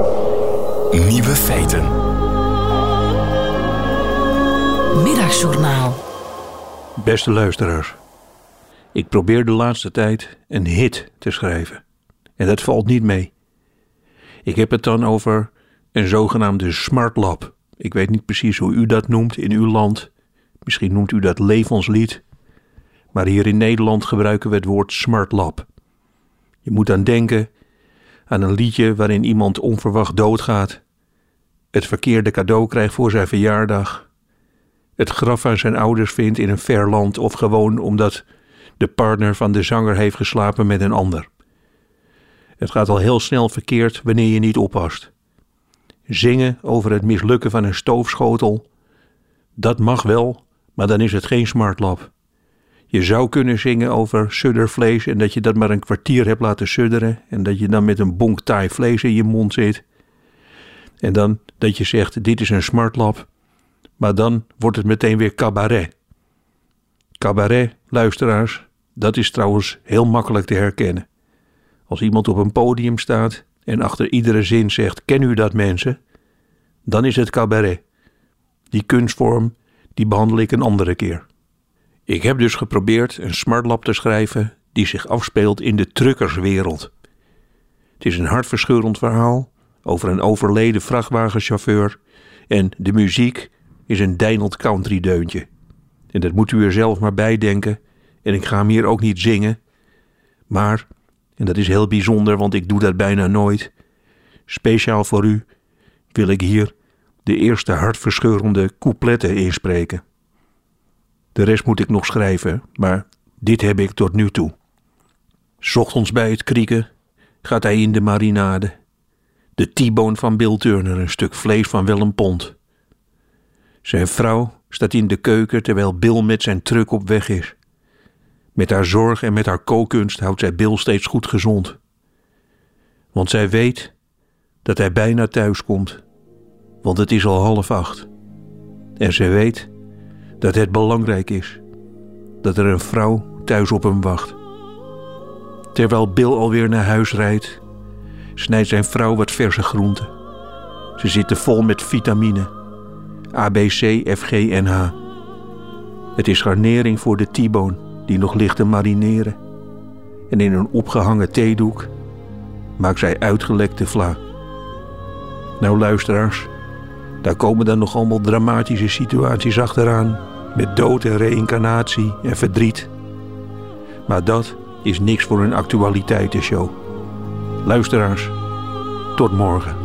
Nieuwe feiten. Middagjournaal. Beste luisteraars, ik probeer de laatste tijd een hit te schrijven. En dat valt niet mee. Ik heb het dan over een zogenaamde Smart Lab. Ik weet niet precies hoe u dat noemt in uw land. Misschien noemt u dat levenslied. Maar hier in Nederland gebruiken we het woord Smart Lab. Je moet dan denken aan een liedje waarin iemand onverwacht doodgaat, het verkeerde cadeau krijgt voor zijn verjaardag, het graf van zijn ouders vindt in een ver land of gewoon omdat de partner van de zanger heeft geslapen met een ander. Het gaat al heel snel verkeerd wanneer je niet oppast. Zingen over het mislukken van een stoofschotel, dat mag wel, maar dan is het geen Smart Lab. Je zou kunnen zingen over suddervlees en dat je dat maar een kwartier hebt laten sudderen en dat je dan met een bonk taai vlees in je mond zit. En dan dat je zegt, dit is een Smart Lab, maar dan wordt het meteen weer cabaret. Cabaret, luisteraars, dat is trouwens heel makkelijk te herkennen. Als iemand op een podium staat en achter iedere zin zegt, ken u dat mensen? Dan is het cabaret. Die kunstvorm, die behandel ik een andere keer. Ik heb dus geprobeerd een Smart Lab te schrijven die zich afspeelt in de truckerswereld. Het is een hartverscheurend verhaal over een overleden vrachtwagenchauffeur en de muziek is een deinend countrydeuntje. En dat moet u er zelf maar bij denken en ik ga hem hier ook niet zingen. Maar, en dat is heel bijzonder want ik doe dat bijna nooit, speciaal voor u wil ik hier de eerste hartverscheurende coupletten inspreken. De rest moet ik nog schrijven, maar dit heb ik tot nu toe. 's Ochtends bij het krieken gaat hij in de marinade. De T-bone van Bill Turner, een stuk vlees van wel een pond. Zijn vrouw staat in de keuken terwijl Bill met zijn truck op weg is. Met haar zorg en met haar kookkunst houdt zij Bill steeds goed gezond. Want zij weet dat hij bijna thuis komt, want het is al 7:30. En ze weet dat het belangrijk is dat er een vrouw thuis op hem wacht. Terwijl Bill alweer naar huis rijdt, snijdt zijn vrouw wat verse groenten. Ze zitten vol met vitamine, A, B, C, F, G en H. Het is garnering voor de T-bone die nog ligt te marineren. En in een opgehangen theedoek maakt zij uitgelekte vla. Nou luisteraars, daar komen dan nog allemaal dramatische situaties achteraan, met dood en reïncarnatie en verdriet. Maar dat is niks voor een actualiteitenshow. Luisteraars, tot morgen.